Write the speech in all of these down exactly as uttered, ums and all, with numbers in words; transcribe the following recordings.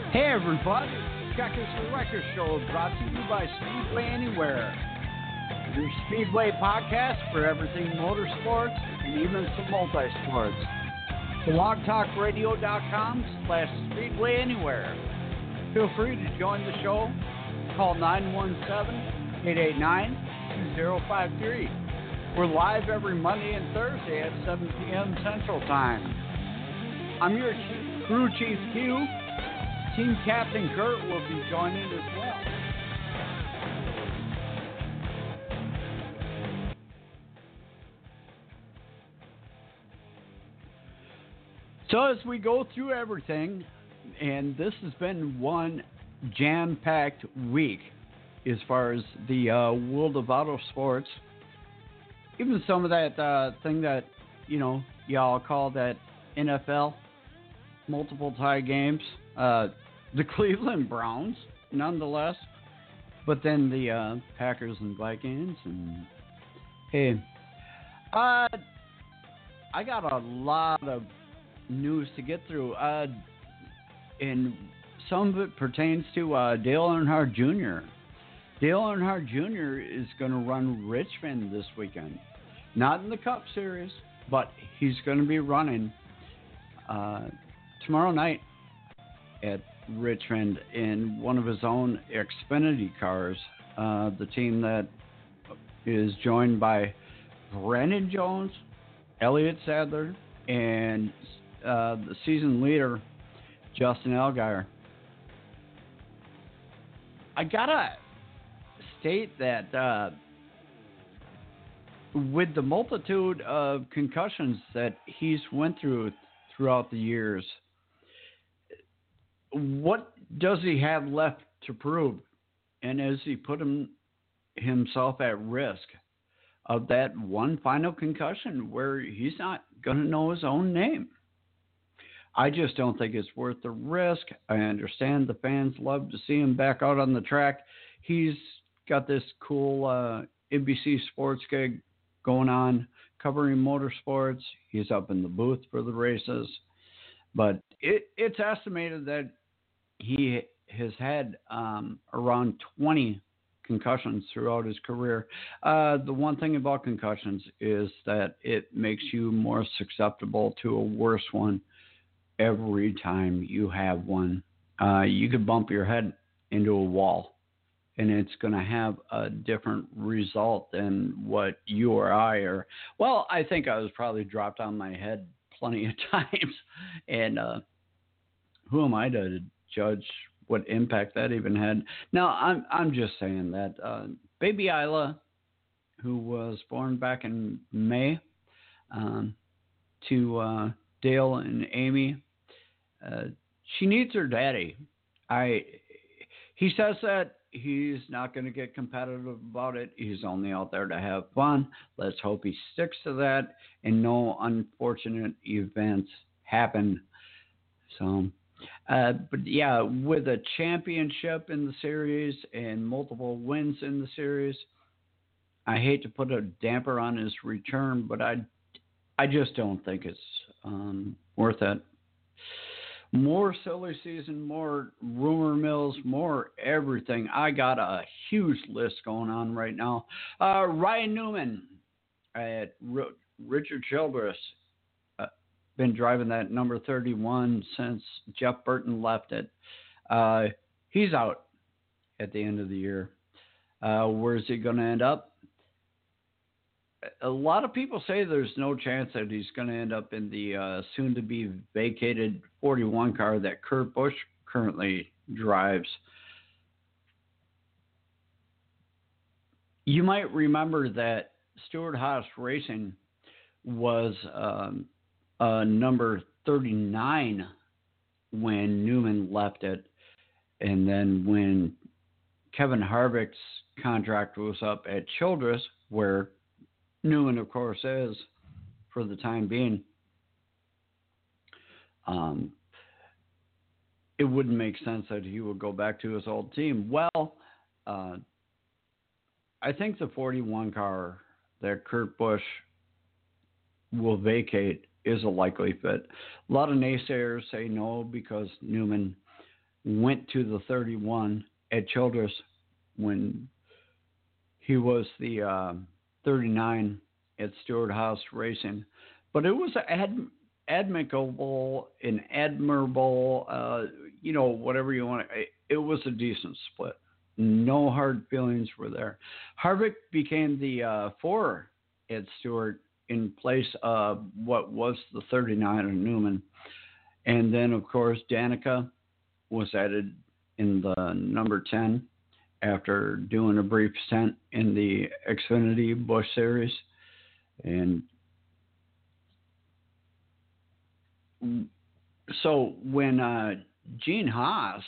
Hey everybody, check this Wrecker Show brought to you by Speedway Anywhere. Your Speedway podcast for everything motorsports and even some multi-sports. blogtalkradio.com slash Speedway Anywhere. Feel free to join the show. Call nine one seven, eight eight nine, two zero five three. We're live every Monday and Thursday at seven p.m. Central Time. I'm your chief, crew chief Q. Team Captain Kurt will be joining as well. So as we go through everything, and this has been one jam-packed week as far as the uh, world of auto sports. Even some of that uh, thing that, you know, y'all call that N F L, multiple tie games. Uh, the Cleveland Browns, nonetheless, but then the uh, Packers and Vikings. And hey, uh, I got a lot of news to get through, uh, and some of it pertains to uh, Dale Earnhardt Junior Dale Earnhardt Junior is going to run Richmond this weekend, not in the Cup Series, but he's going to be running uh, tomorrow night at Richmond in one of his own Xfinity cars, uh, the team that is joined by Brandon Jones, Elliott Sadler, and uh, the season leader, Justin Allgaier. I gotta state that uh, with the multitude of concussions that he's went through throughout the years, what does he have left to prove? And has he put him, himself at risk of that one final concussion where he's not going to know his own name? I just don't think it's worth the risk. I understand the fans love to see him back out on the track. He's got this cool uh, N B C sports gig going on, covering motorsports. He's up in the booth for the races. But it, it's estimated that he has had um, around twenty concussions throughout his career. Uh, the one thing about concussions is that it makes you more susceptible to a worse one every time you have one. Uh, you could bump your head into a wall, and it's going to have a different result than what you or I are. Well, I think I was probably dropped on my head plenty of times, and uh, who am I to judge what impact that even had? Now, I'm I'm just saying that uh, baby Isla, who was born back in May, um, to uh, Dale and Amy, uh, she needs her daddy. I he says that he's not going to get competitive about it. He's only out there to have fun. Let's hope he sticks to that and no unfortunate events happen. So. Uh, but yeah, with a championship in the series and multiple wins in the series, I hate to put a damper on his return, but I, I just don't think it's um, worth it. More silly season, more rumor mills, more everything. I got a huge list going on right now. Uh, Ryan Newman at R- Richard Childress. Been driving that number thirty-one since Jeff Burton left it. Uh, he's out at the end of the year. Uh, where's he going to end up? A lot of people say there's no chance that he's going to end up in the uh, soon-to-be vacated forty-one car that Kurt Busch currently drives. You might remember that Stewart-Haas Racing was um, Uh, number thirty-nine when Newman left it. And then when Kevin Harvick's contract was up at Childress, where Newman, of course, is for the time being, um, it wouldn't make sense that he would go back to his old team. Well, uh, I think the forty-one car that Kurt Busch will vacate is a likely fit. A lot of naysayers say no because Newman went to the thirty-one at Childress when he was the uh, thirty-nine at Stewart Haas Racing. But it was ad- admirable and admirable, uh, you know, whatever you want. It, it was a decent split. No hard feelings were there. Harvick became the uh, four at Stewart in place of what was the thirty-nine of Newman. And then, of course, Danica was added in the number ten after doing a brief stint in the Xfinity Busch Series. And so when uh, Gene Haas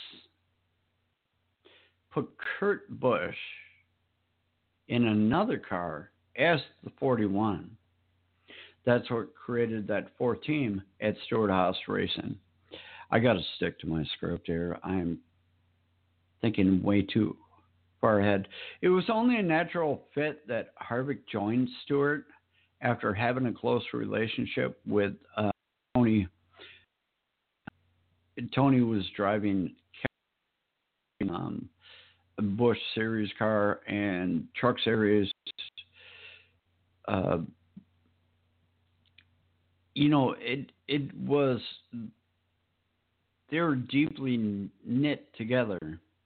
put Kurt Busch in another car as the forty-one, that's what created that fourth team at Stewart Haas Racing. I got to stick to my script here. I'm thinking way too far ahead. It was only a natural fit that Harvick joined Stewart after having a close relationship with uh, Tony. Tony was driving um, a Busch Series car and Truck Series. Uh, you know, it it was, they were deeply knit together.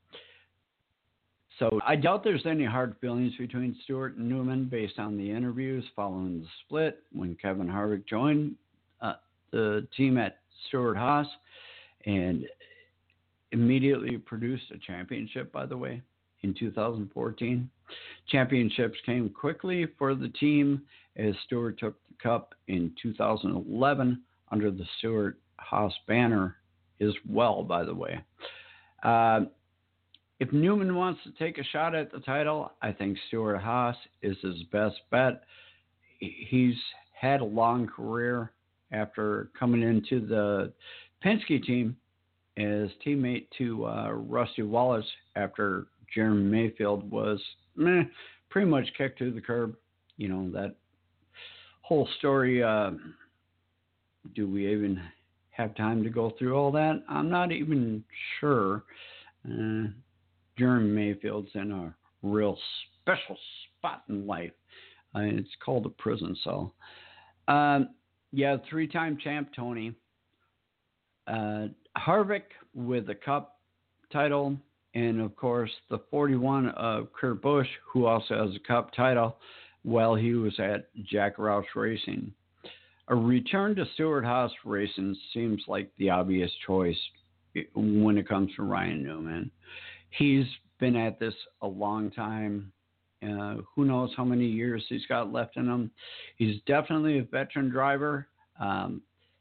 So I doubt there's any hard feelings between Stewart and Newman based on the interviews following the split when Kevin Harvick joined uh, the team at Stewart Haas and immediately produced a championship, by the way, in two thousand fourteen. Championships came quickly for the team as Stewart took the cup in two thousand eleven under the Stewart Haas banner as well, by the way. Uh, if Newman wants to take a shot at the title, I think Stewart Haas is his best bet. He's had a long career after coming into the Penske team as teammate to uh, Rusty Wallace after Jeremy Mayfield was meh, pretty much kicked to the curb. You know, that whole story, uh, do we even have time to go through all that? I'm not even sure. Uh, Jeremy Mayfield's in a real special spot in life. Uh, it's called a prison cell. Um, yeah, three-time champ Tony. Uh, Harvick with the Cup title, and of course the forty-one of Kurt Busch, who also has a Cup title while he was at Jack Roush Racing. A return to Stewart Haas Racing seems like the obvious choice when it comes to Ryan Newman. He's been at this a long time. Uh, who knows how many years he's got left in him. He's definitely a veteran driver. Um,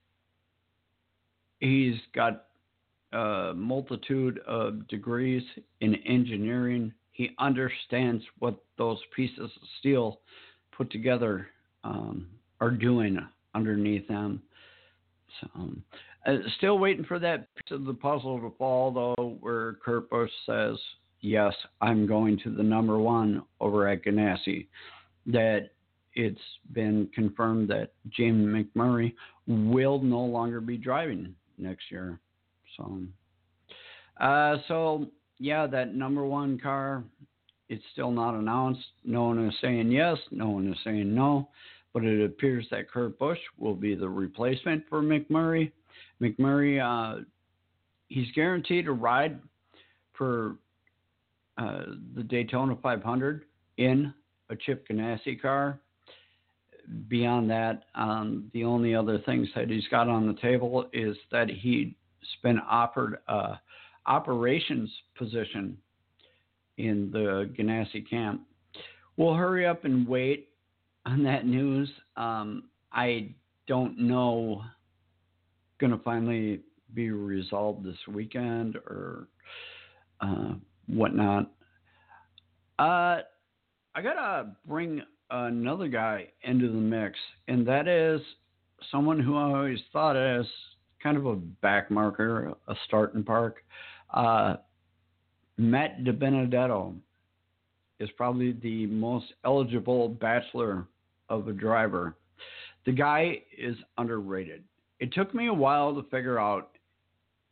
he's got a multitude of degrees in engineering. He understands what those pieces of steel put together um, are doing underneath them. So, um, uh, still waiting for that piece of the puzzle to fall, though, where Kurt Busch says, yes, I'm going to the number one over at Ganassi. That it's been confirmed that Jamie McMurray will no longer be driving next year. So, uh, so yeah, that number one car, it's still not announced. No one is saying yes, no one is saying no, but it appears that Kurt Busch will be the replacement for McMurray. McMurray, uh, he's guaranteed a ride for uh, the Daytona five hundred in a Chip Ganassi car. Beyond that, um, the only other things that he's got on the table is that he's been offered a operations position in the Ganassi camp. We'll hurry up and wait on that news. Um, I don't know, going to finally be resolved this weekend or uh, whatnot. Uh, I got to bring another guy into the mix, and that is someone who I always thought as kind of a back marker, a starting park. Uh, Matt DiBenedetto is probably the most eligible bachelor of a driver. The guy is underrated. It took me a while to figure out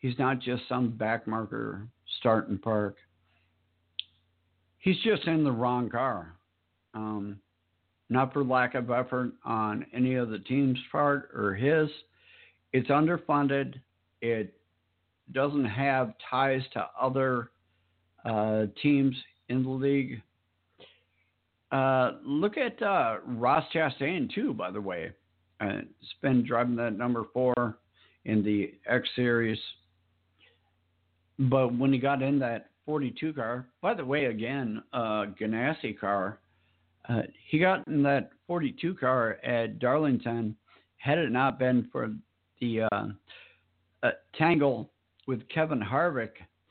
He's not just some backmarker starting park. He's just in the wrong car. Um, not for lack of effort on any of the team's part or his. It's underfunded. It doesn't have ties to other uh, teams in the league. Uh, look at uh, Ross Chastain, too, by the way. Uh, it's been driving that number four in the X Series. But when he got in that forty-two car, by the way, again, uh, Ganassi car, uh, he got in that forty-two car at Darlington. Had it not been for the uh, uh, tangle with Kevin Harvick,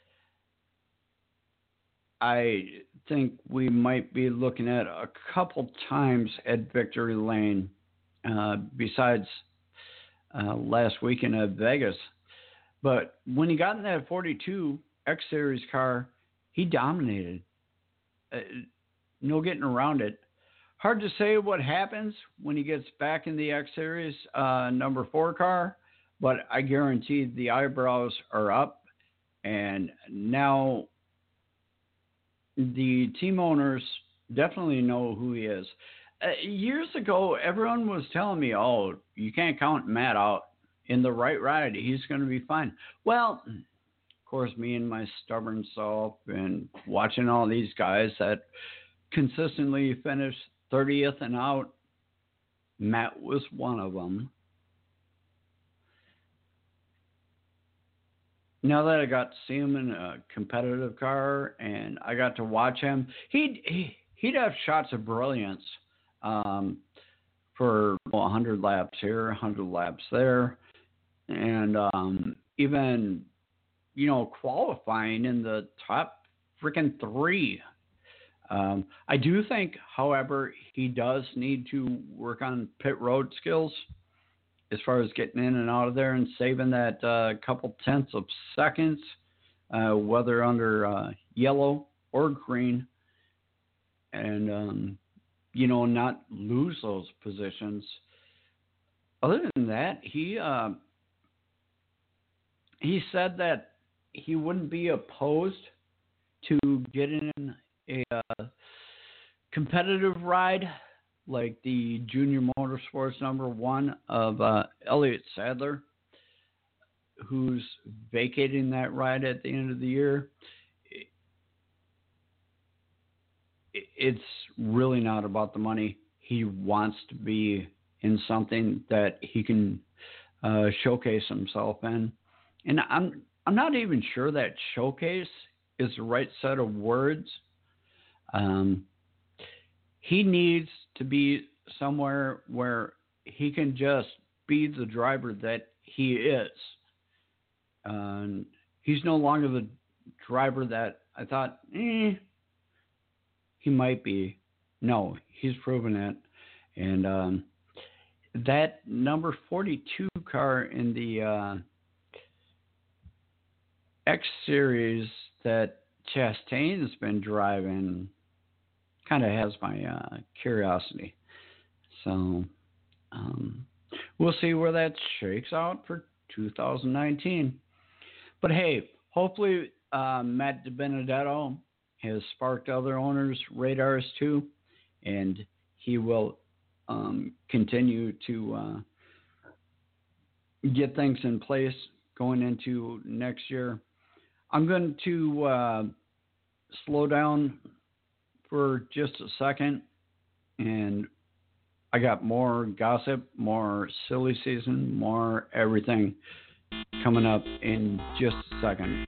I think we might be looking at a couple times at victory lane uh, besides uh, last weekend at Vegas. But when he got in that forty-two X Series car, he dominated. Uh, no getting around it. Hard to say what happens when he gets back in the X Series uh, number four car, but I guarantee the eyebrows are up, and now the team owners definitely know who he is. Uh, years ago, everyone was telling me, oh, you can't count Matt out. In the right ride, he's going to be fine. Well, of course, me and my stubborn self and watching all these guys that consistently finish thirtieth and out, Matt was one of them. Now that I got to see him in a competitive car and I got to watch him, he'd, he, he'd have shots of brilliance um, for one hundred laps here, one hundred laps there. And um, even, you know, qualifying in the top freaking three. Um, I do think, however, he does need to work on pit road skills as far as getting in and out of there and saving that uh, couple tenths of seconds, uh, whether under uh, yellow or green, and, um, you know, not lose those positions. Other than that, he... Uh, He said that he wouldn't be opposed to getting in a uh, competitive ride like the Junior Motorsports number one of uh, Elliott Sadler, who's vacating that ride at the end of the year. It's really not about the money. He wants to be in something that he can uh, showcase himself in. And I'm I'm not even sure that showcase is the right set of words. Um, he needs to be somewhere where he can just be the driver that he is. Um, he's no longer the driver that I thought, eh, he might be. No, he's proven it. And um, that number forty-two car in the uh, X Series that Chastain's been driving kind of has my uh, curiosity. So um, we'll see where that shakes out for two thousand nineteen. But hey, hopefully uh, Matt DiBenedetto has sparked other owners' radars too, and he will um, continue to uh, get things in place going into next year. I'm going to uh, slow down for just a second, and I got more gossip, more silly season, more everything coming up in just a second.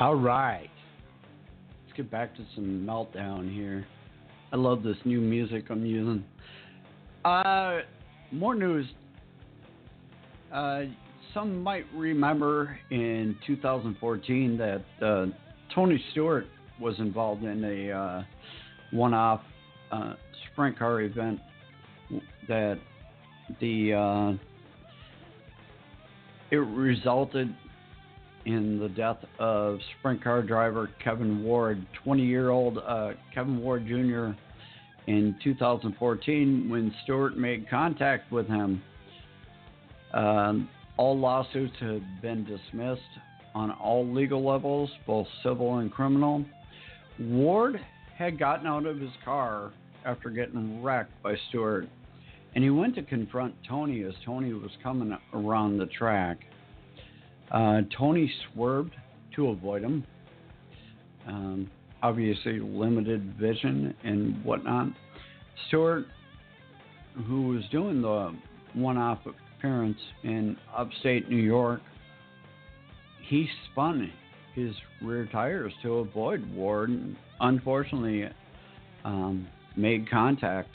All right. Let's get back to some Meltdown here. I love this new music I'm using. Uh, more news. Uh, some might remember in two thousand fourteen that uh, Tony Stewart was involved in a uh, one-off uh, sprint car event that the uh, it resulted in the death of sprint car driver Kevin Ward, twenty-year-old uh, Kevin Ward Junior in two thousand fourteen when Stewart made contact with him. Um, all lawsuits have been dismissed on all legal levels, both civil and criminal. Ward had gotten out of his car after getting wrecked by Stewart, and he went to confront Tony as Tony was coming around the track. Uh, Tony swerved to avoid him. Um, obviously, limited vision and whatnot. Stewart, who was doing the one-off appearance in upstate New York, he spun his rear tires to avoid Ward and unfortunately um, made contact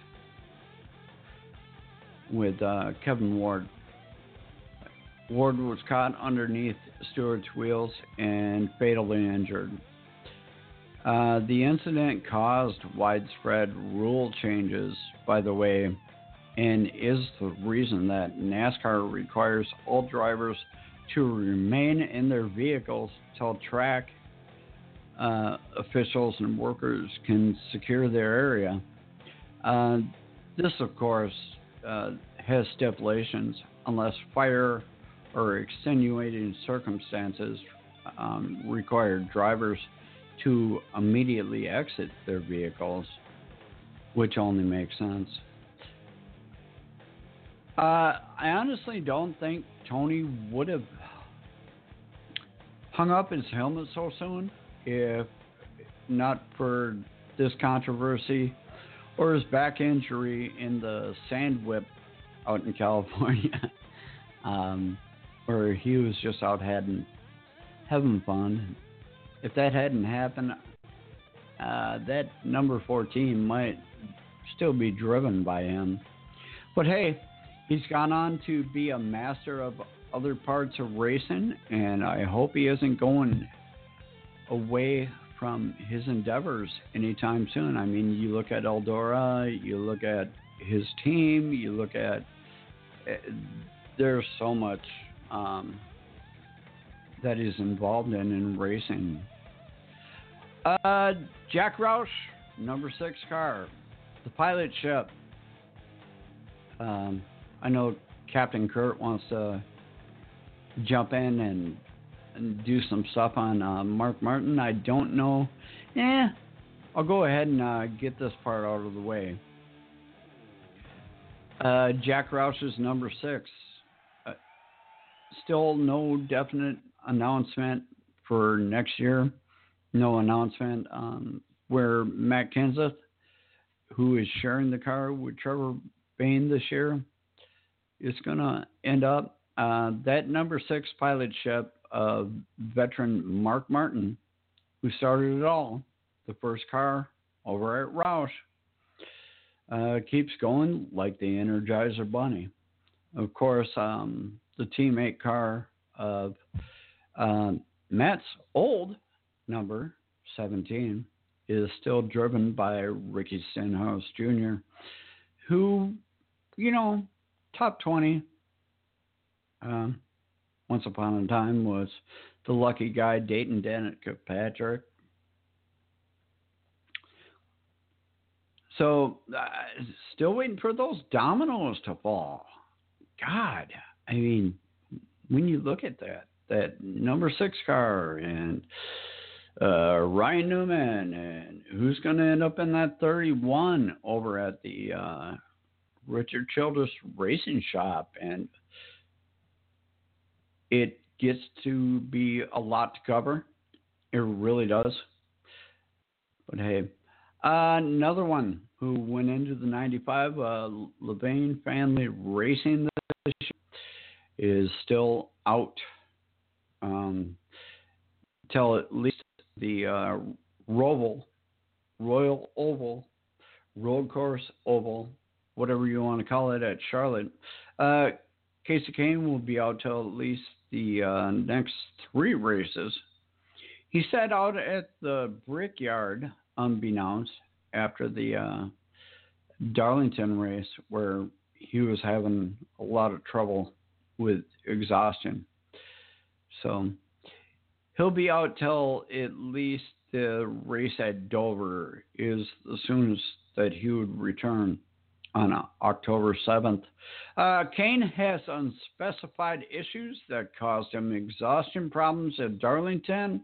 with uh, Kevin Ward. Ward was caught underneath Stewart's wheels and fatally injured. Uh, the incident caused widespread rule changes, by the way, and is the reason that NASCAR requires all drivers to remain in their vehicles till track uh, officials and workers can secure their area. Uh, this, of course, uh, has stipulations unless fire or extenuating circumstances um, require drivers to immediately exit their vehicles, which only makes sense. Uh, I honestly don't think Tony would have hung up his helmet so soon if not for this controversy or his back injury in the sand whip out in California, um, where he was just out having, having fun. If that hadn't happened, uh, that number fourteen might still be driven by him. But hey, he's gone on to be a master of other parts of racing, and I hope he isn't going away from his endeavors anytime soon. I mean, you look at Eldora, you look at his team, you look at uh, there's so much um, that he's involved in in racing. Uh, Jack Roush, number six car, the pilot ship. Um, I know Captain Kurt wants to jump in and, and do some stuff on uh, Mark Martin. I don't know. Eh, I'll go ahead and uh, get this part out of the way. Uh, Jack Roush's number six. Uh, still no definite announcement for next year. No announcement um, where Matt Kenseth, who is sharing the car with Trevor Bayne this year, is going to end up. Uh, that number six pilot ship of veteran Mark Martin, who started it all, the first car over at Roush, uh, keeps going like the Energizer Bunny. Of course, um, the teammate car of uh, Matt's old number seventeen is still driven by Ricky Stenhouse Junior, who, you know, top twenty, um, once upon a time was the lucky guy Dayton Dennett Kirkpatrick. So, uh, still waiting for those dominoes to fall. God, I mean, when you look at that, that number six car and uh, Ryan Newman, and who's going to end up in that thirty-one over at the uh, Richard Childress Racing Shop, and it gets to be a lot to cover. It really does. But hey, uh, another one who went into the ninety-five, uh, Levain Family Racing this year, is still out. Um, till at least the uh, Roval, Royal Oval, Road Course Oval, whatever you want to call it, at Charlotte. Uh, Casey Kane will be out till at least the uh, next three races. He sat out at the Brickyard, unbeknownst, after the uh, Darlington race, where he was having a lot of trouble with exhaustion. So he'll be out till at least the race at Dover is the soonest that he would return on October seventh. Uh, Kane has unspecified issues that caused him exhaustion problems at Darlington.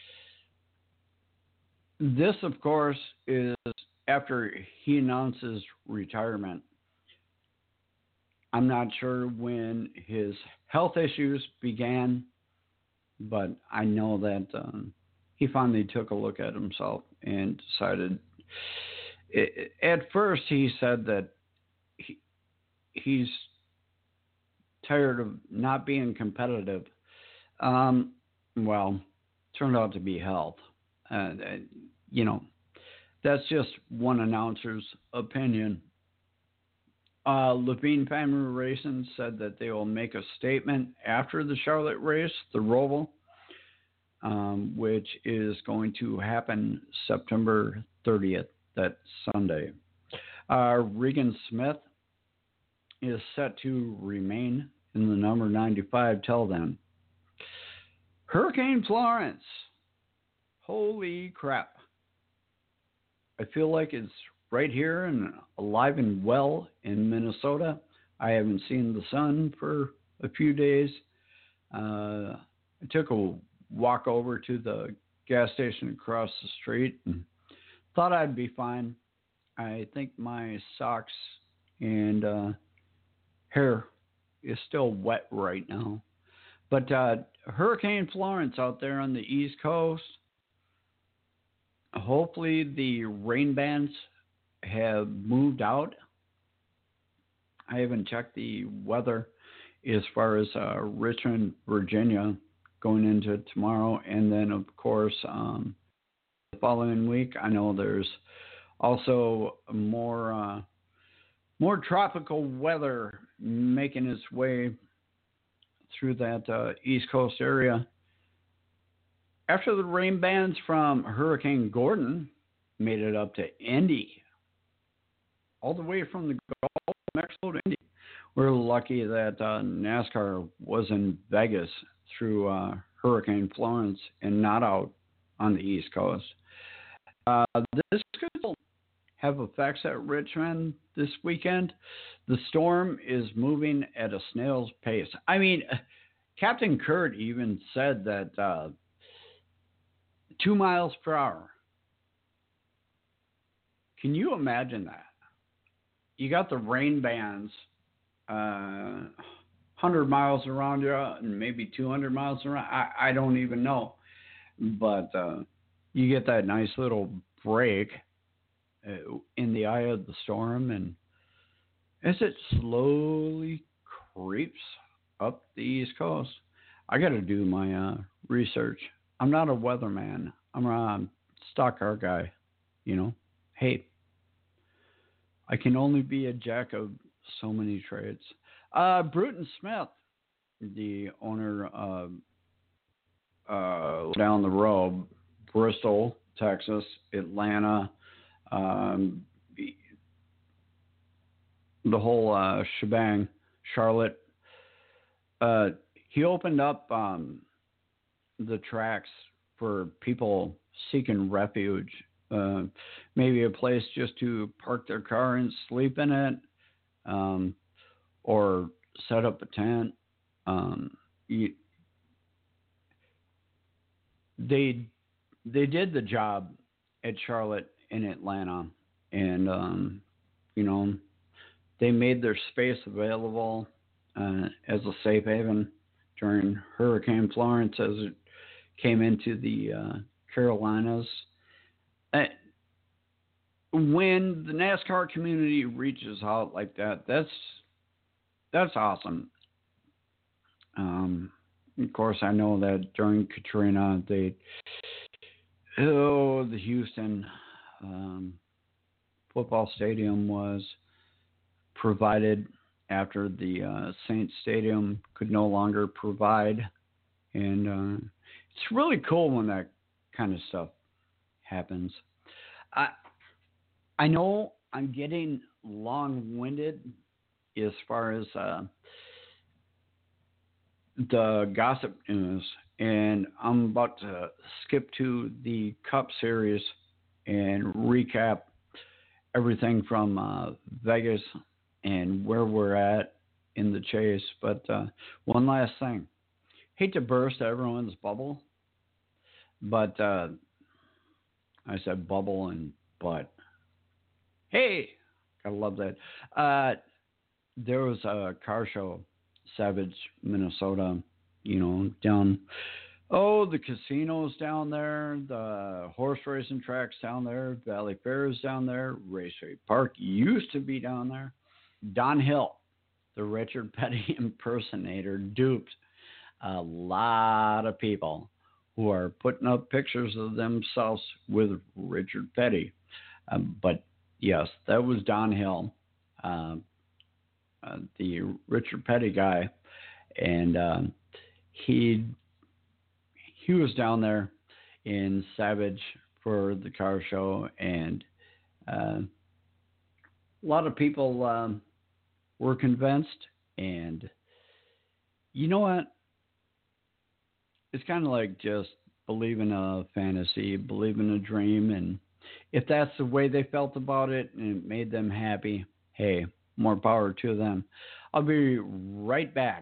This, of course, is after he announces retirement. I'm not sure when his health issues began, but I know that um, he finally took a look at himself and decided. It, at first, he said that he, he's tired of not being competitive. Um, well, turned out to be health. Uh, you know, that's just one announcer's opinion. Uh, Levine Family Racing said that they will make a statement after the Charlotte race, the Roval, um, which is going to happen September thirtieth, that Sunday. Uh, Regan Smith is set to remain in the number ninety-five till then. Hurricane Florence. Holy crap. I feel like it's right here and alive and well in Minnesota. I haven't seen the sun for a few days. Uh, I took a walk over to the gas station across the street and thought I'd be fine. I think my socks and uh, hair is still wet right now. But uh, Hurricane Florence out there on the East Coast. Hopefully the rain bands have moved out. I haven't checked the weather as far as uh, Richmond, Virginia, going into tomorrow. And then, of course, um, the following week, I know there's also more uh, more tropical weather making its way through that uh, East Coast area. After the rain bands from Hurricane Gordon made it up to Indy, all the way from the Gulf of Mexico to Indy, we're lucky that uh, NASCAR was in Vegas through uh, Hurricane Florence and not out on the East Coast. Uh, this could have effects at Richmond this weekend. The storm is moving at a snail's pace. I mean, Captain Kurt even said that uh, two miles per hour. Can you imagine that? You got the rain bands, uh, one hundred miles around you and maybe two hundred miles around. I, I don't even know. But uh, you get that nice little break uh, in the eye of the storm. And as it slowly creeps up the East Coast, I got to do my uh, research. I'm not a weatherman. I'm a stock car guy, you know. Hey, I can only be a jack of so many trades. Uh, Bruton Smith, the owner of uh, down the road, Bristol, Texas, Atlanta, um, the whole uh, shebang, Charlotte. Uh, he opened up um, the tracks for people seeking refuge, uh, maybe a place just to park their car and sleep in it, um, or set up a tent. Um, you, they they did the job at Charlotte and Atlanta, and um, you know, they made their space available uh, as a safe haven during Hurricane Florence as it came into the uh, Carolinas. Uh, when the NASCAR community reaches out like that, that's that's awesome. Um, Of course, I know that during Katrina, they, oh, the Houston um, football stadium was provided after the uh, Saints Stadium could no longer provide. And uh, it's really cool when that kind of stuff happens. I I know I'm getting long-winded as far as uh, the gossip news, and I'm about to skip to the Cup Series and recap everything from uh, Vegas and where we're at in the chase. But uh, one last thing. Hate to burst everyone's bubble, but uh, I said bubble and butt. Hey, I love that. Uh, there was a car show, Savage, Minnesota, you know, down, oh, the casinos down there, the horse racing tracks down there, Valley Fair is down there, Raceway Park used to be down there. Don Hill, the Richard Petty impersonator, duped a lot of people who are putting up pictures of themselves with Richard Petty. Um, but yes, that was Don Hill, uh, uh, the Richard Petty guy, and uh, he he was down there in Savage for the car show, and uh, a lot of people um, were convinced. And you know what? It's kind of like just believing a fantasy, believing a dream, and if that's the way they felt about it and it made them happy, hey, more power to them. I'll be right back.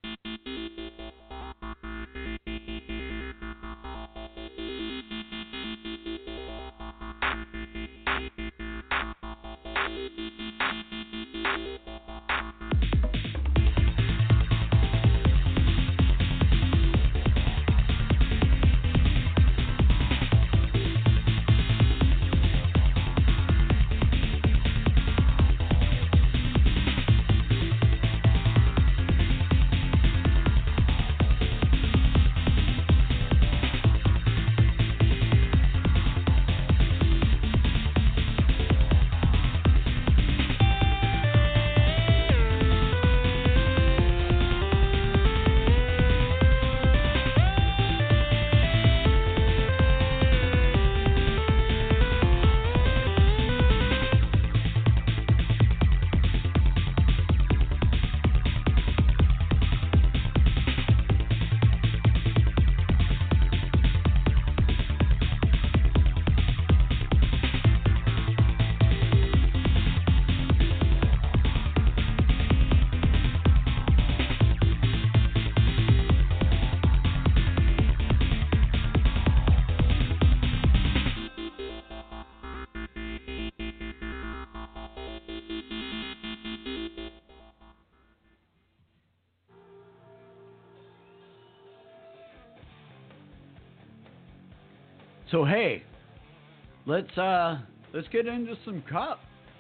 So hey, let's uh let's get into some Cup.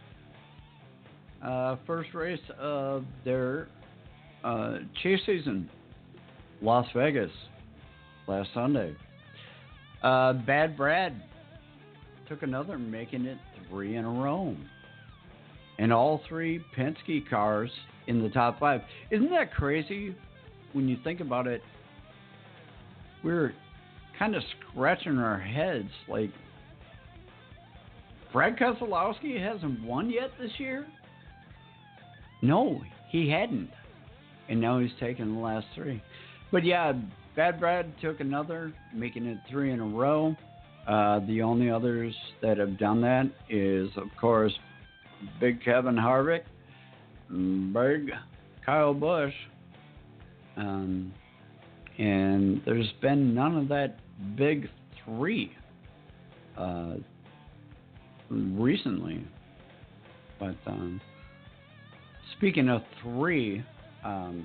Uh, first race of their uh, chase season, Las Vegas, last Sunday. Uh, Bad Brad took another, making it three in a row, and all three Penske cars in the top five. Isn't that crazy when you think about it? We're kind of scratching our heads like Brad Keselowski hasn't won yet this year? No, he hadn't. And now he's taken the last three. But yeah, Bad Brad took another, making it three in a row. Uh, the only others that have done that is, of course, Big Kevin Harvick, Big Kyle Busch, um, and there's been none of that big three uh, recently. But um, speaking of three, um,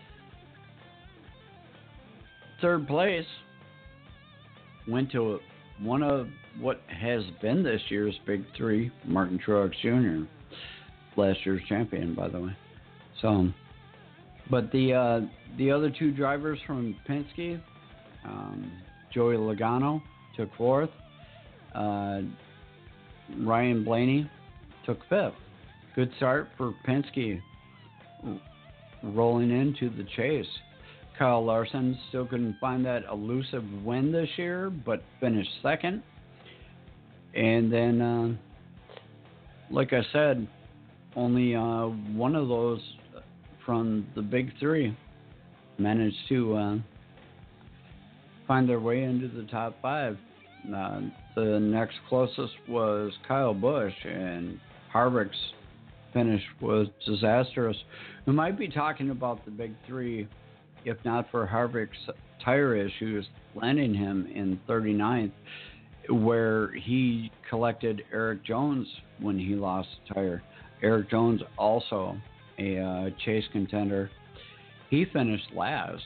third place went to one of what has been this year's big three, Martin Truex Junior, last year's champion, by the way. So But the uh, the other two drivers from Penske, um, Joey Logano took fourth. Uh, Ryan Blaney took fifth. Good start for Penske r- rolling into the chase. Kyle Larson still couldn't find that elusive win this year, but finished second. And then, uh, like I said, only uh, one of those from the big three managed to uh, find their way into the top five. Uh, the next closest was Kyle Busch, and Harvick's finish was disastrous. We might be talking about the big three, if not for Harvick's tire issues, landing him in thirty-ninth, where he collected Eric Jones when he lost a tire. Eric Jones, also a uh, chase contender, he finished last.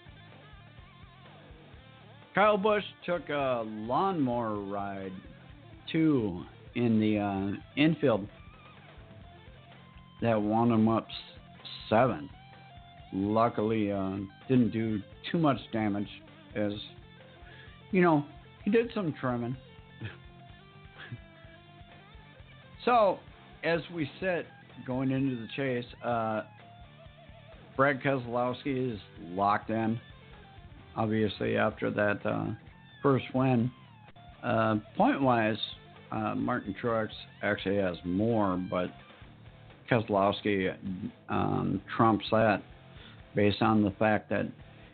Kyle Busch took a lawnmower ride, too, in the uh, infield that wound him up seven. Luckily, uh, didn't do too much damage, as, you know, he did some trimming. So, as we sit going into the chase, uh, Brad Keselowski is locked in. Obviously, after that uh, first win, uh, point-wise, uh, Martin Truex actually has more, but Keselowski um, trumps that based on the fact that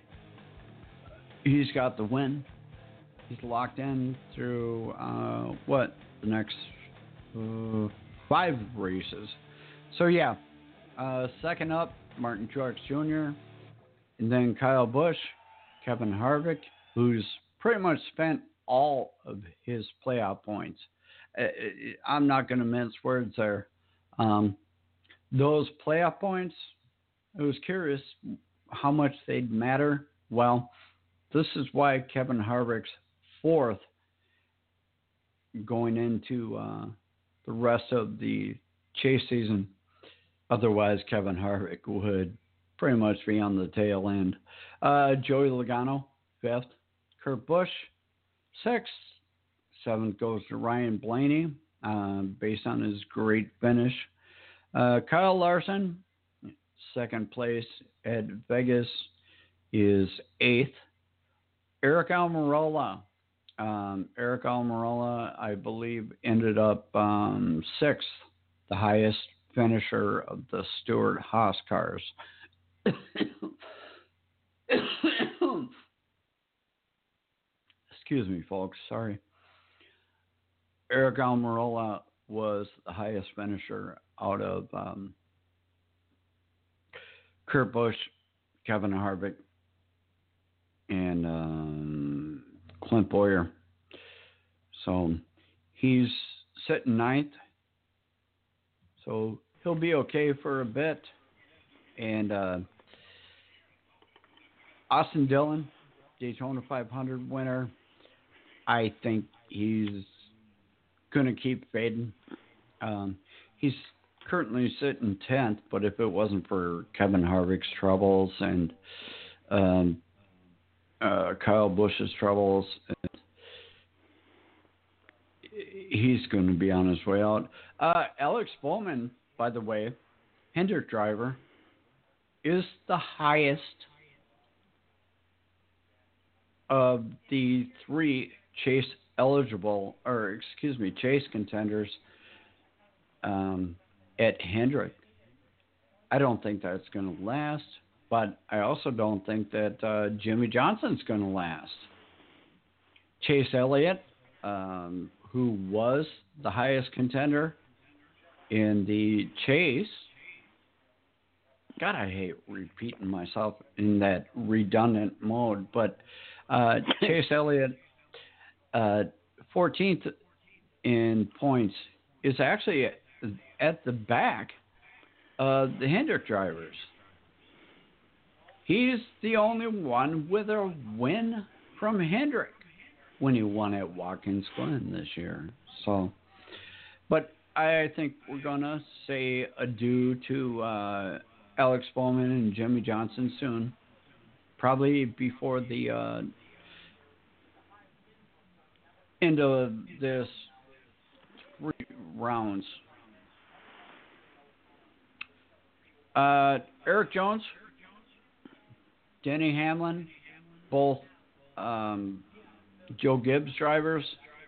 he's got the win. He's locked in through, uh, what, the next uh, five races. So, yeah, uh, second up, Martin Truex Junior, and then Kyle Busch, Kevin Harvick, who's pretty much spent all of his playoff points. I'm not going to mince words there. Um, those playoff points, I was curious how much they'd matter. Well, this is why Kevin Harvick's fourth going into uh, the rest of the chase season. Otherwise, Kevin Harvick would pretty much be on the tail end. Uh, Joey Logano, fifth. Kurt Busch, sixth. Seventh goes to Ryan Blaney, uh, based on his great finish. Uh, Kyle Larson, second place at Vegas, is eighth. Eric Almirola. Um, Eric Almirola, I believe, ended up um, sixth, the highest finisher of the Stewart-Haas cars. Excuse me, folks. Sorry. Eric Almirola was the highest finisher out of um, Kurt Busch, Kevin Harvick, and um, Clint Bowyer. So he's sitting ninth. So he'll be okay for a bit. And uh, Austin Dillon, Daytona five hundred winner. I think he's going to keep fading. Um, he's currently sitting tenth, but if it wasn't for Kevin Harvick's troubles and um, uh, Kyle Busch's troubles, he's going to be on his way out. Uh, Alex Bowman, by the way, Hendrick driver, is the highest of the three chase eligible, or excuse me, chase contenders um, at Hendrick. I don't think that's going to last, but I also don't think that uh, Jimmy Johnson's going to last. Chase Elliott, um, who was the highest contender in the chase. God, I hate repeating myself in that redundant mode, but uh, Chase Elliott, uh, fourteenth in points, is actually at, at the back of the Hendrick drivers. He's the only one with a win from Hendrick when he won at Watkins Glen this year. So, but I think we're going to say adieu to uh, Alex Bowman and Jimmy Johnson soon, probably before the uh, end of this three rounds. Uh, Eric Jones, Denny Hamlin, both um, Joe Gibbs drivers.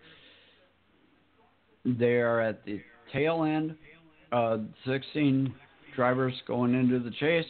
They are at the tail end. Uh, sixteen drivers going into the chase.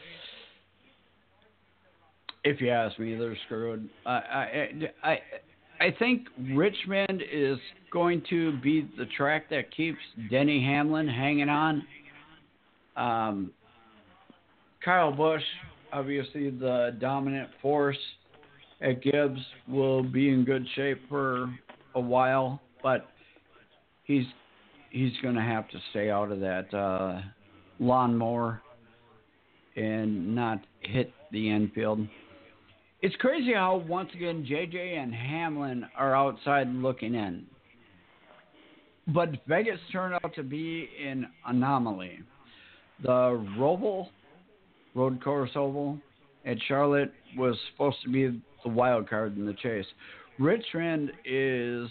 If you ask me, they're screwed. I, I, I, I think Richmond is going to be the track that keeps Denny Hamlin hanging on. Um, Kyle Busch, obviously the dominant force at Gibbs, will be in good shape for a while, but he's he's going to have to stay out of that uh, lawnmower and not hit the infield. It's crazy how, once again, J J and Hamlin are outside looking in. But Vegas turned out to be an anomaly. The Roval, Road Course Oval, at Charlotte was supposed to be the wild card in the chase. Richmond is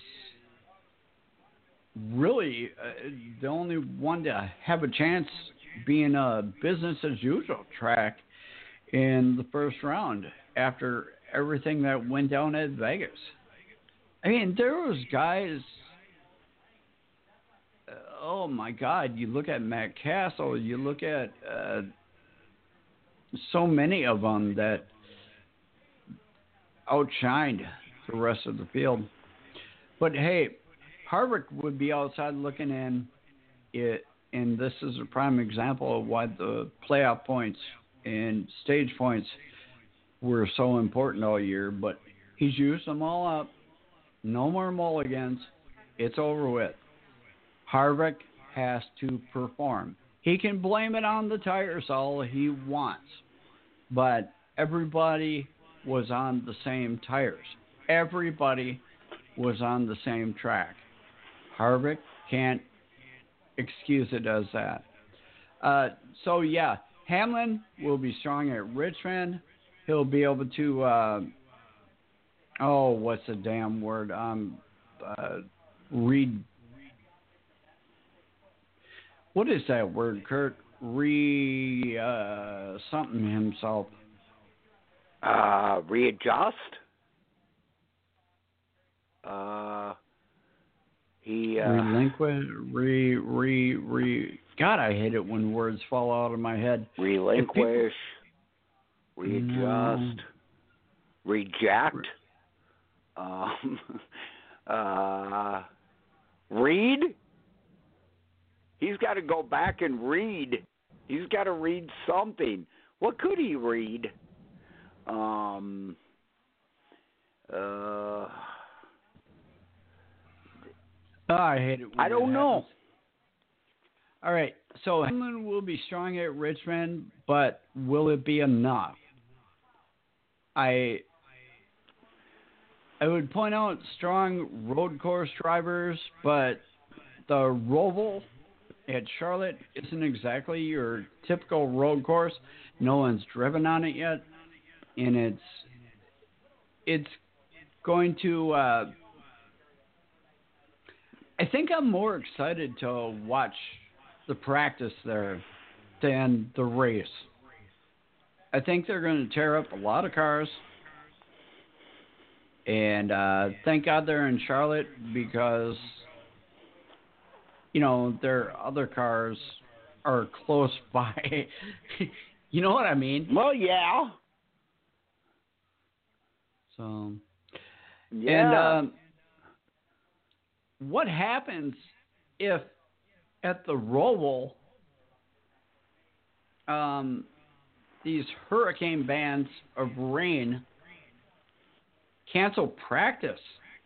really uh, the only one to have a chance being a business-as-usual track in the first round after everything that went down at Vegas. I mean, there was guys, uh, oh my God, you look at Matt Castle, you look at uh, so many of them that outshined the rest of the field. But hey, Harvick would be outside looking in, it, and this is a prime example of why the playoff points and stage points were so important all year. But he's used them all up. No more mulligans. It's over with. Harvick has to perform. He can blame it on the tires all he wants, but everybody was on the same tires. Everybody was on the same track. Harvick can't excuse it as that. Uh, so, yeah, Hamlin will be strong at Richmond. He'll be able to, uh, oh, what's the damn word? Um, uh, read. What is that word, Kurt? Re, uh, something himself. Uh, readjust? Uh, he, uh... Relinquish, re, re, re... God, I hate it when words fall out of my head. Relinquish, people... readjust, no. Reject, um, uh, read? He's got to go back and read. He's got to read something. What could he read? Um, uh, oh, I hate it. I don't know. All right, so Hamlin will be strong at Richmond, but will it be enough? I I would point out strong road course drivers, but the Roval at Charlotte isn't exactly your typical road course. No one's driven on it yet, and it's it's going to. Uh, I think I'm more excited to watch the practice there than the race. I think they're going to tear up a lot of cars. And uh, thank God they're in Charlotte because, you know, their other cars are close by. You know what I mean? Well, yeah. So, yeah. And um, what happens if at the Roval, um, these hurricane bands of rain cancel practice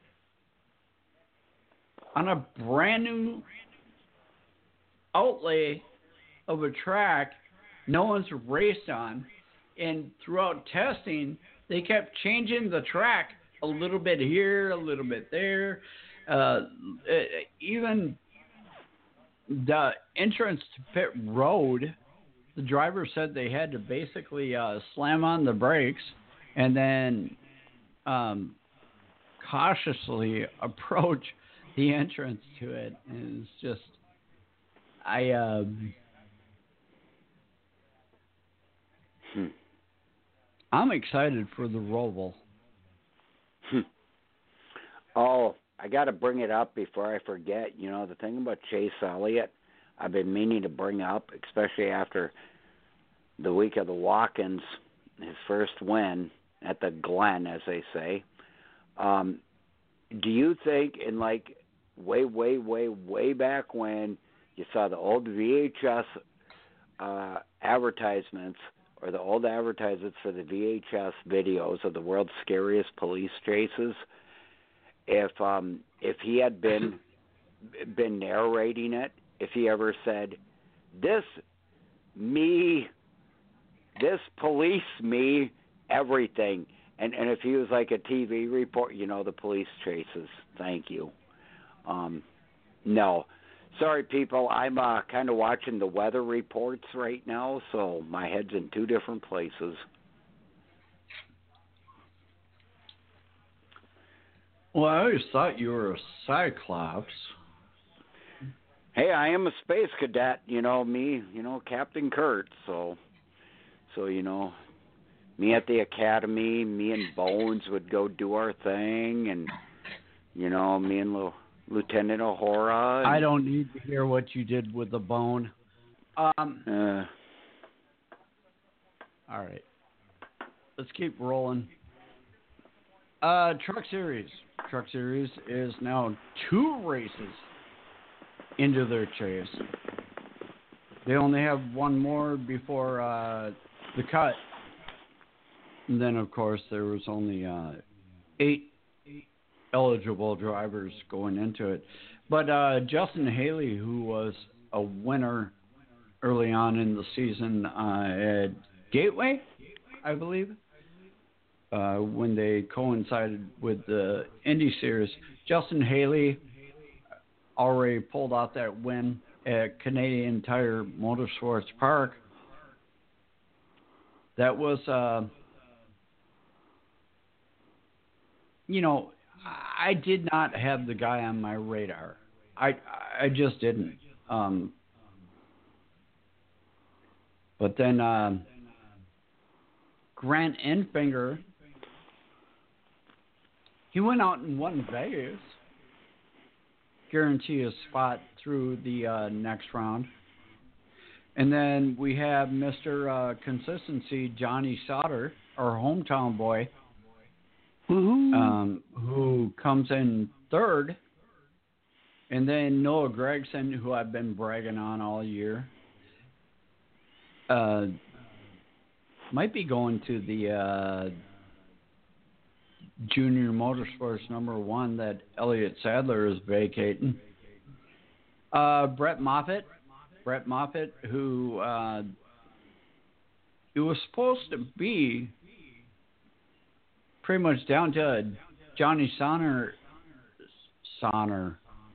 on a brand new outlay of a track no one's raced on, and throughout testing they kept changing the track a little bit here, a little bit there, uh, even the entrance to pit road, the driver said they had to basically uh, slam on the brakes and then um, cautiously approach the entrance to it. And it's just, I, uh, hmm. I'm excited for the Roval. Hmm. Oh, I got to bring it up before I forget. You know, the thing about Chase Elliott, I've been meaning to bring up, especially after the week of the walk-ins, his first win at the Glen, as they say. Um, do you think in like way, way, way, way back when you saw the old V H S uh, advertisements or the old advertisements for the V H S videos of the world's scariest police chases, if um, if he had been been narrating it, if he ever said, this me, this police me, everything, and and if he was like a T V report, you know, the police chases, thank you. Um, no. Sorry, people, I'm uh, kind of watching the weather reports right now, so my head's in two different places. Well, I always thought you were a Cyclops. Hey, I am a space cadet, you know, me, you know, Captain Kurt, so, so you know, me at the academy, me and Bones would go do our thing, and, you know, me and L- Lieutenant O'Hara. And, I don't need to hear what you did with the bone. Um, uh, all right. Let's keep rolling. Uh, Truck Series. Truck Series is now two races into their chase. They only have one more before uh, the cut. And then, of course, there was only uh, eight eligible drivers going into it. But uh, Justin Haley, who was a winner early on in the season uh, at Gateway, I believe, uh, when they coincided with the Indy Series, Justin Haley already pulled out that win at Canadian Tire Motorsports Park. That was, uh, you know, I did not have the guy on my radar. I I just didn't. Um, but then uh, Grant Enfinger, he went out and won Vegas. Guarantee a spot through the uh, next round. And then we have Mister Uh, Consistency, Johnny Sauter, our hometown boy, um, who comes in third. And then Noah Gragson, who I've been bragging on all year, uh, might be going to the uh, Junior Motorsports number one that Elliott Sadler is vacating. Uh, Brett Moffitt. Brett Moffitt, who uh, it was supposed to be pretty much down to Johnny Sonner. Sonner.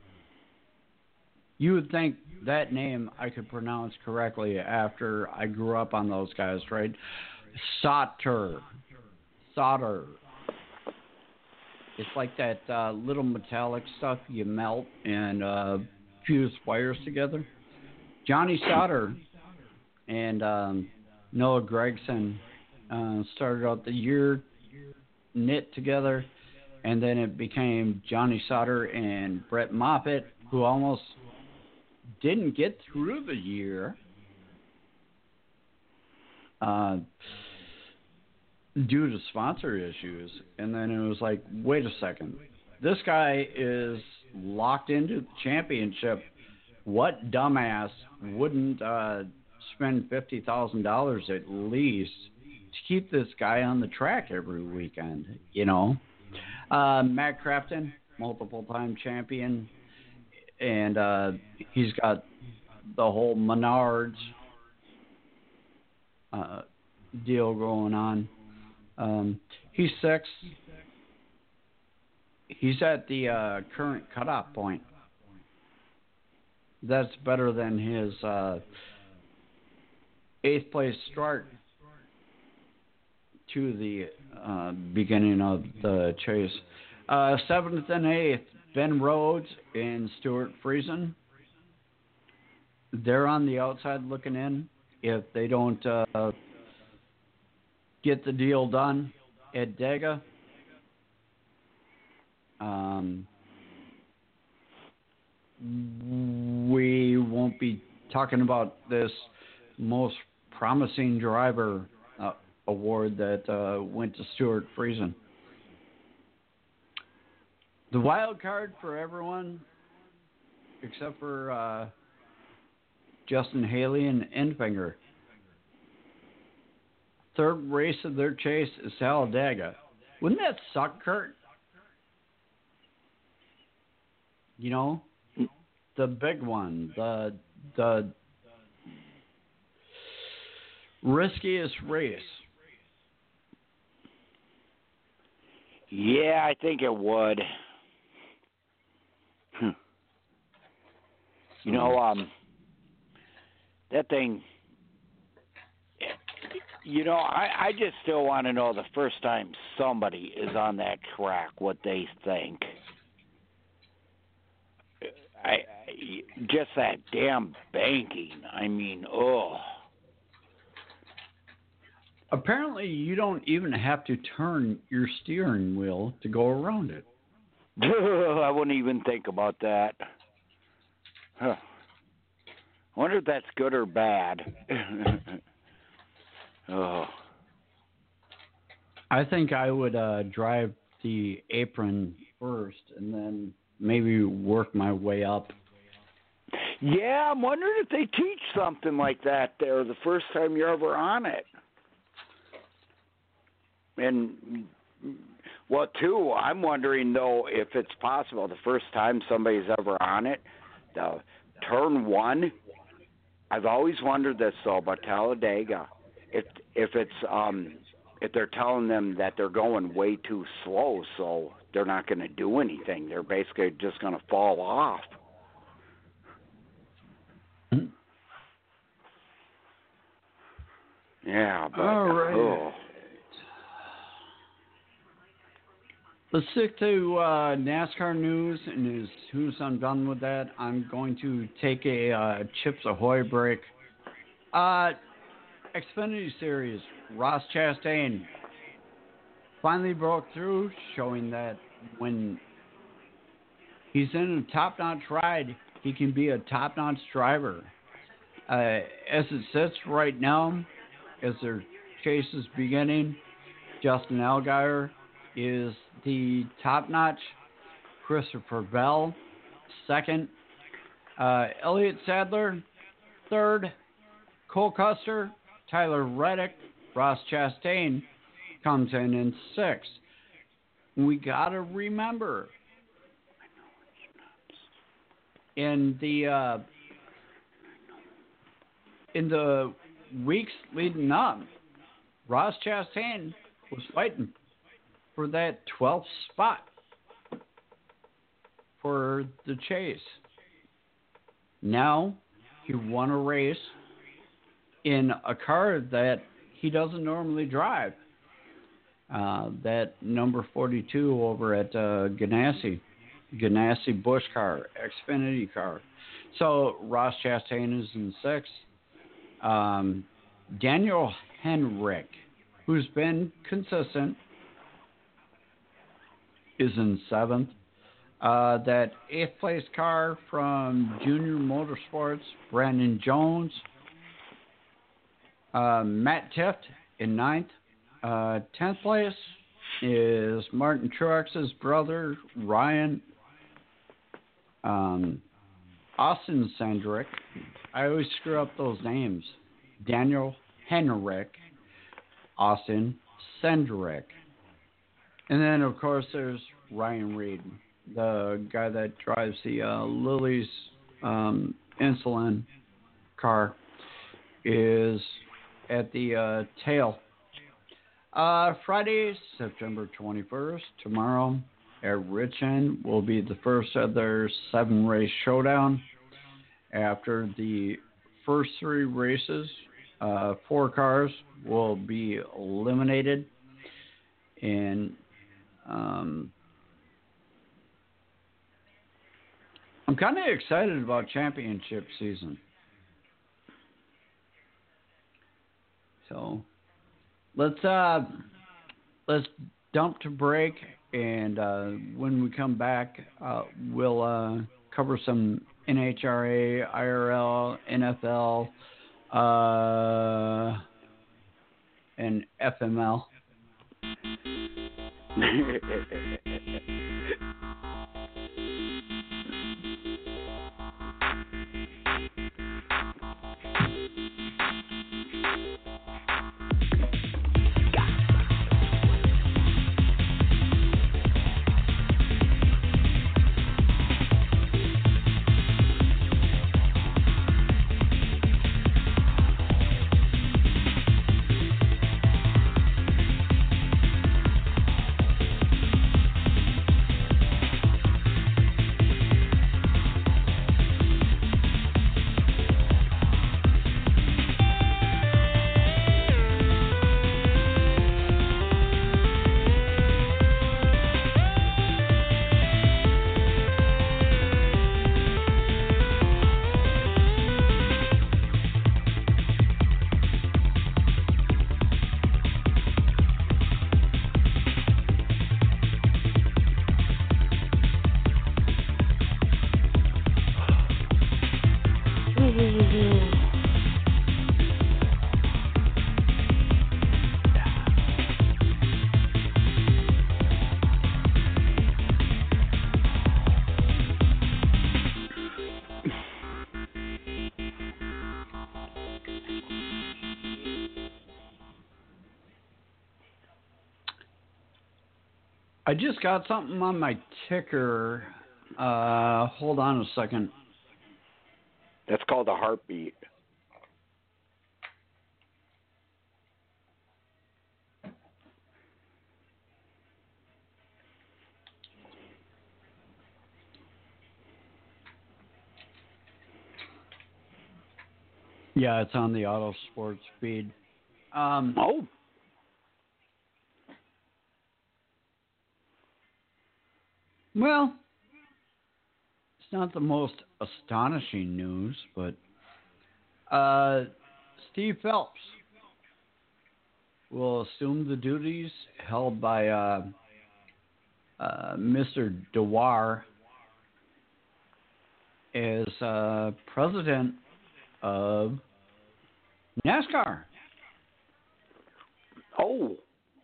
You would think that name I could pronounce correctly after I grew up on those guys, right? Sauter. Sauter. It's like that uh, little metallic stuff you melt and uh, fuse wires together. Johnny Sauter and um, Noah Gragson uh, started out the year knit together, and then it became Johnny Sauter and Brett Moffitt, who almost didn't get through the year uh, due to sponsor issues. And then it was like, wait a second, this guy is locked into the championship. What dumbass wouldn't uh, spend fifty thousand dollars at least to keep this guy on the track every weekend, you know? Uh, Matt Crafton, multiple-time champion, and uh, he's got the whole Menards uh, deal going on. Um, he's sixth. He's at the uh, current cutoff point. That's better than his uh, eighth place start to the uh, beginning of the chase. Uh, seventh and eighth, Ben Rhodes and Stuart Friesen. They're on the outside looking in. If they don't uh, get the deal done at Dega, um, we won't be talking about this most promising driver uh, award that uh, went to Stuart Friesen. The wild card for everyone, except for uh, Justin Haley and Enfinger. Third race of their chase is Talladega. Wouldn't that suck, Kurt? You know, the big one, the the riskiest race. Yeah, I think it would. Hmm. You know, um, that thing. You know, I, I just still want to know the first time somebody is on that track what they think. I, I just that damn banking. I mean, oh. Apparently, you don't even have to turn your steering wheel to go around it. I wouldn't even think about that. Huh. I wonder if that's good or bad. Oh. I think I would uh, drive the apron first and then maybe work my way up. Yeah, I'm wondering if they teach something like that there the first time you're ever on it. And, well, too, I'm wondering, though, if it's possible the first time somebody's ever on it, the turn one, I've always wondered this, though, about Talladega. If if it's um if they're telling them that they're going way too slow, so they're not going to do anything, they're basically just going to fall off. Mm-hmm. Yeah, but all right. Oh. Let's stick to uh, NASCAR news, and as soon as I'm done with that, I'm going to take a uh, Chips Ahoy break. Uh, Xfinity Series, Ross Chastain finally broke through, showing that when he's in a top-notch ride, he can be a top-notch driver. Uh, as it sits right now, as their chase is beginning, Justin Allgaier is the top-notch. Christopher Bell, second. Uh, Elliott Sadler, third. Cole Custer, Tyler Reddick, Ross Chastain comes in in sixth. We got to remember, in the uh, in the weeks leading up, Ross Chastain was fighting for that twelfth spot for the chase. Now he won a race in a car that he doesn't normally drive. Uh, that number forty-two over at uh, Ganassi, Ganassi Busch car, Xfinity car. So Ross Chastain is in sixth. Um, Daniel Henrik, who's been consistent, is in seventh. Uh, that eighth place car from Junior Motorsports, Brandon Jones. Uh, Matt Tifft in ninth. Uh, tenth place is Martin Truex's brother, Ryan. Um, Austin Cindric. I always screw up those names. Daniel Henrik. Austin Cindric. And then, of course, there's Ryan Reed, the guy that drives the uh, Lily's um, insulin car, is at the uh, tail. Uh, Friday, September twenty-first, tomorrow at Richmond will be the first of their seven-race showdown. After the first three races uh, four cars will be eliminated, and um, I'm kind of excited about championship season. So let's uh, let's dump to break, and uh, when we come back, uh, we'll uh, cover some N H R A, I R L, N F L, uh, and F M L. I just got something on my ticker. Uh, hold on a second. That's called a heartbeat. Yeah, it's on the Auto Sports feed. Um, oh. Well, it's not the most astonishing news, but uh, Steve Phelps will assume the duties held by uh, uh, Mister Dewar as uh, president of NASCAR. Oh.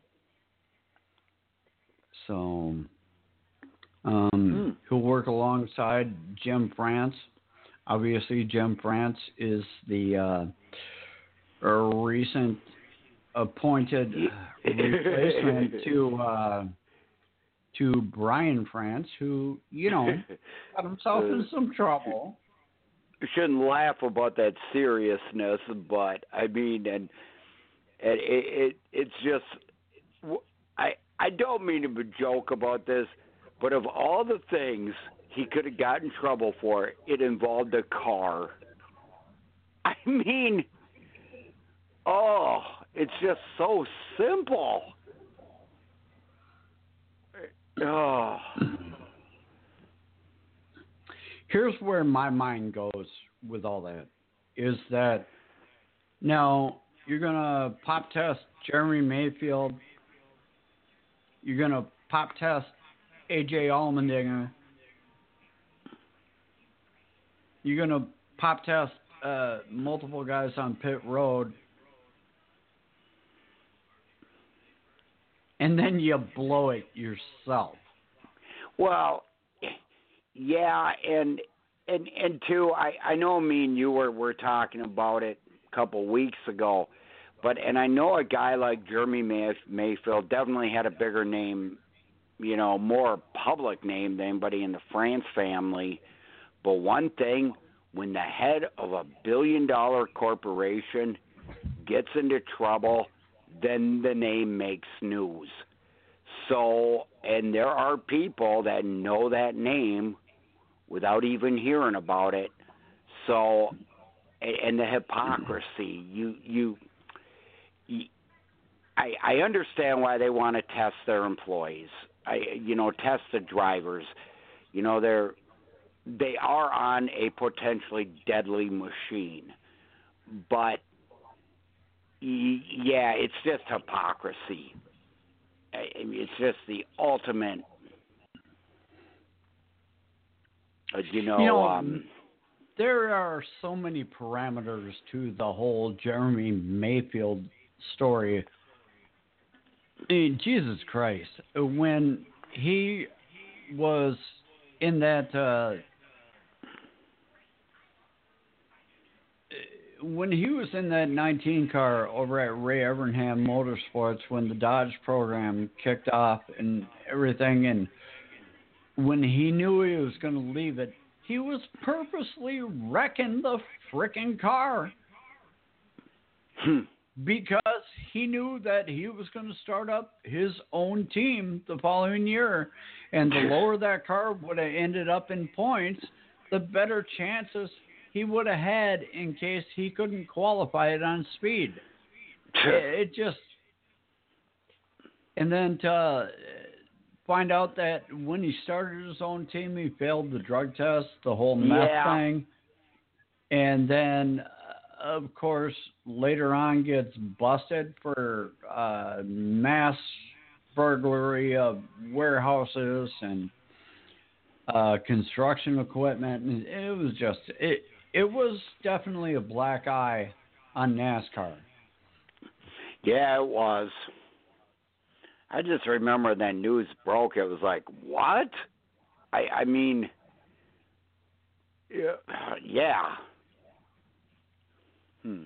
So um, mm. he'll work alongside Jim France. Obviously, Jim France is the uh, recent appointed replacement to uh, to Brian France, who, you know, got himself in some trouble. Shouldn't laugh about that seriousness, but I mean, and, and it, it it's just I I don't mean to joke about this, but of all the things he could have gotten in trouble for, it involved a car. I mean, oh, it's just so simple. Oh. Here's where my mind goes with all that, is that now you're going to pop test Jeremy Mayfield. You're going to pop test A J Allmendinger. You're going to pop test uh, multiple guys on pit road. And then you blow it yourself. Well, yeah, and and and two, I, I know me and you were were talking about it a couple weeks ago, but and I know a guy like Jeremy May, Mayfield definitely had a bigger name, you know, more public name than anybody in the France family. But one thing, when the head of a billion dollar corporation gets into trouble, then the name makes news. So, and there are people that know that name without even hearing about it. So, and the hypocrisy. You, you, you I, I understand why they want to test their employees. I, you know, test the drivers. You know, they're they are on a potentially deadly machine, but y- yeah, it's just hypocrisy. I mean, it's just the ultimate. Uh, you know, You know, um, there are so many parameters to the whole Jeremy Mayfield story. I mean, Jesus Christ, when he was in that, uh, when he was in that nineteen car over at Ray Evernham Motorsports, when the Dodge program kicked off and everything, and when he knew he was going to leave it, he was purposely wrecking the frickin' car hmm. because he knew that he was going to start up his own team the following year. And the lower that car would have ended up in points, the better chances he would have had in case he couldn't qualify it on speed. It, it just... And then to find out that when he started his own team, he failed the drug test, the whole meth Yeah. thing. And then, uh, of course, later on gets busted for uh, mass burglary of warehouses and uh, construction equipment. And it was just, it, it was definitely a black eye on NASCAR. Yeah, it was. I just remember that news broke. It was like, what? I, I mean, yeah. yeah. Hmm.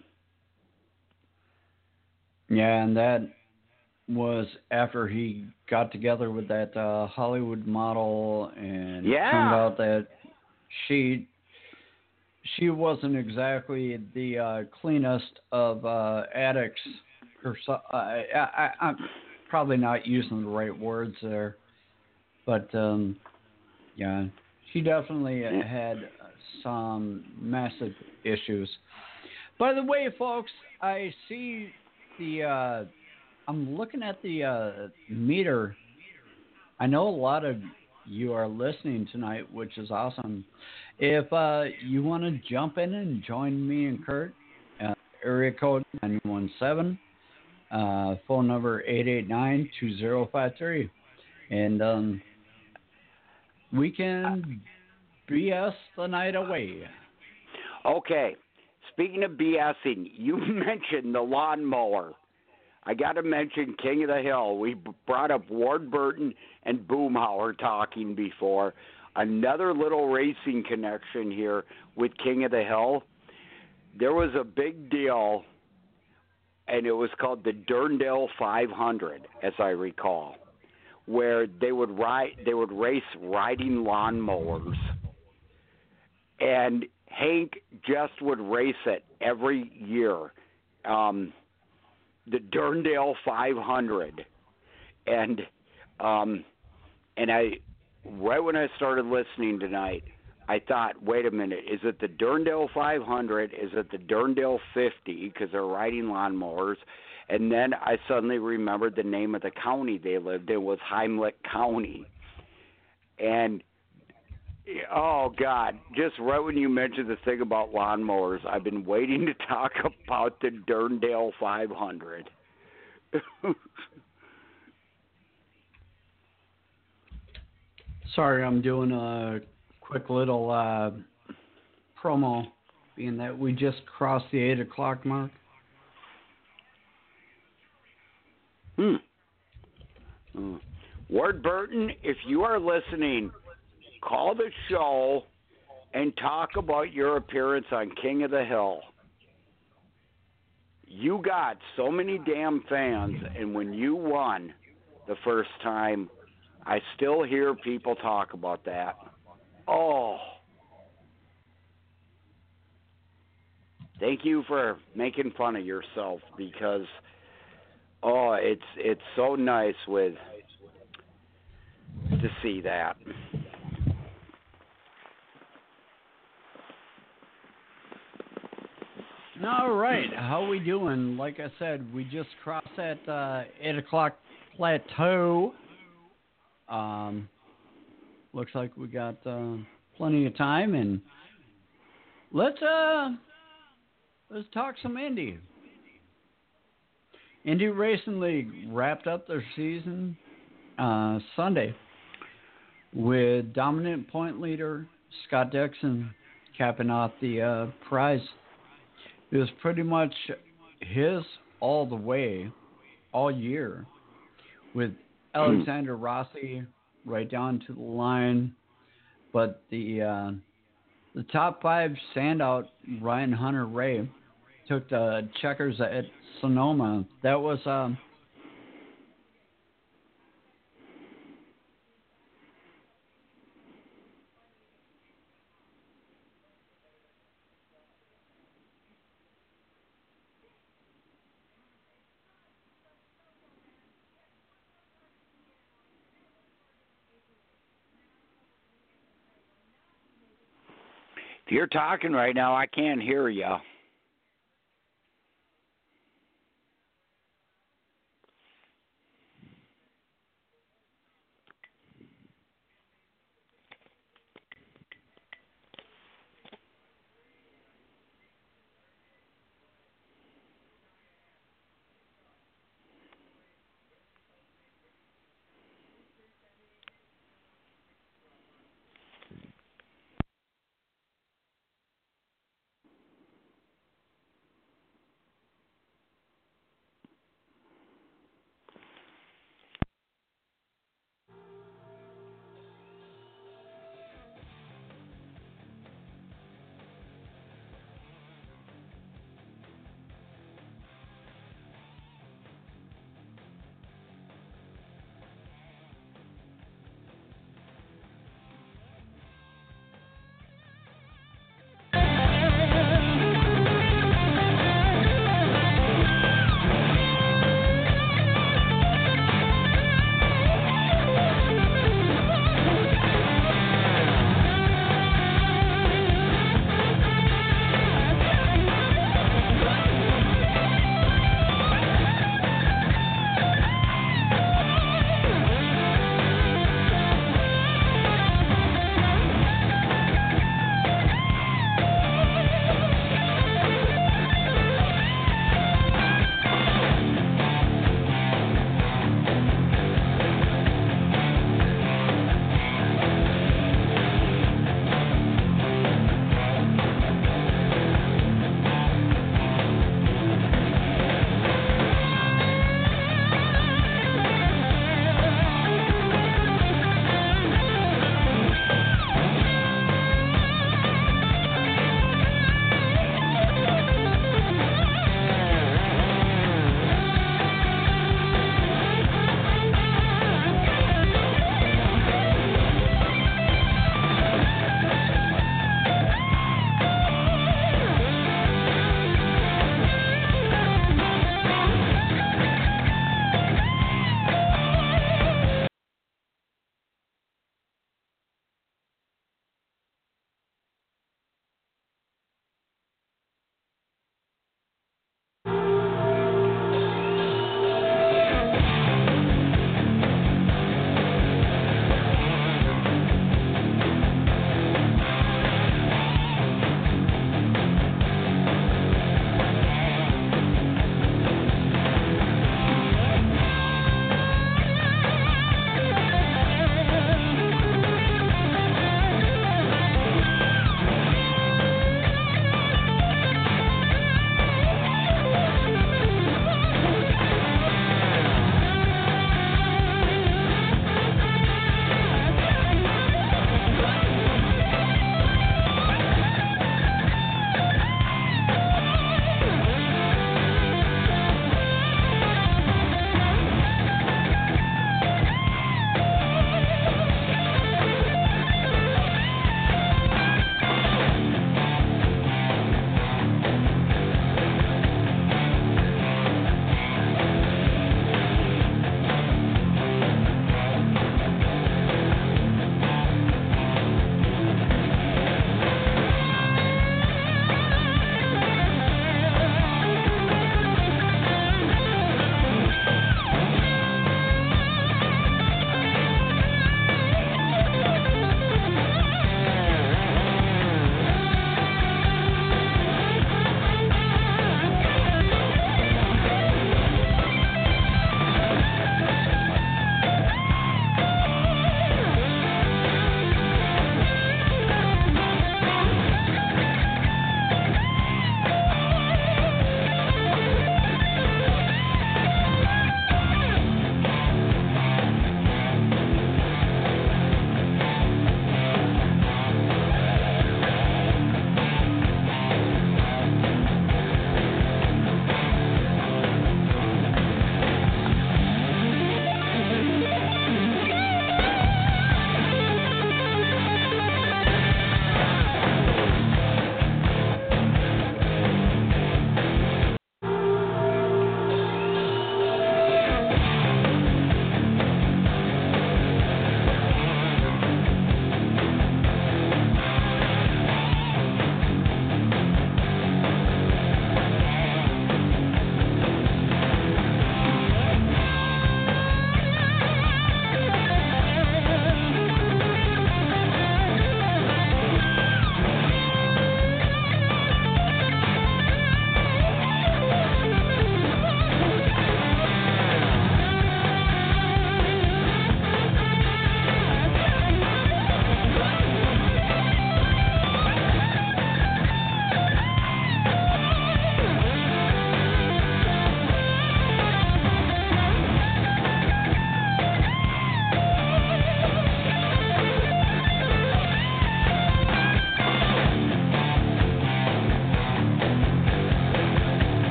Yeah, and that was after he got together with that uh, Hollywood model, and Yeah. it turned out that she she wasn't exactly the uh, cleanest of uh, addicts. Herself, uh, I, I, I'm probably not using the right words there, but um, yeah, she definitely had some massive issues. By the way, folks, I see the. Uh, I'm looking at the uh, meter. I know a lot of you are listening tonight, which is awesome. If uh, you want to jump in and join me and Kurt, uh, area code nine one seven, uh, phone number eight eight nine, two zero five three. And um, we can B S the night away. Okay. Speaking of BSing, you mentioned the lawnmower. I got to mention King of the Hill. We b- brought up Ward Burton and Boomhauer talking before. Another little racing connection here with King of the Hill. There was a big deal, and it was called the Durndale five hundred, as I recall, where they would ride, they would race riding lawnmowers, and Hank just would race it every year. Um, the Durndale five hundred, and um, and I right when I started listening tonight, I thought, wait a minute, is it the Durndale five hundred? Is it the Durndale fifty? Because they're riding lawnmowers. And then I suddenly remembered the name of the county they lived in was Heimlich County, and oh God, just right when you mentioned the thing about lawnmowers, I've been waiting to talk about the Durndale five hundred. Sorry, I'm doing a quick little uh, promo, being that we just crossed the eight o'clock mark. Hmm. hmm. Ward Burton, if you are listening, call the show and talk about your appearance on King of the Hill. You got so many damn fans, and when you won the first time, I still hear people talk about that. Oh. Thank you for making fun of yourself, because oh, it's it's so nice with to see that. All right, how we doing? Like I said, we just crossed that uh, eight o'clock plateau. Um, looks like we got uh, plenty of time, and let's uh let's talk some Indy. Indy Racing League wrapped up their season uh, Sunday with dominant point leader Scott Dixon capping off the uh, prize. It was pretty much his all the way, all year, with Alexander Rossi right down to the line. But the uh, the top five standout, Ryan Hunter-Reay, took the checkers at Sonoma. That was um, If you're talking right now, I can't hear you.